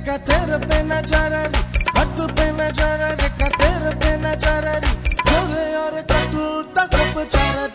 रेखा तेरे पे नजर हट पे नजर रेखा तेरे पे नजर छोरे और कटू तक उपचार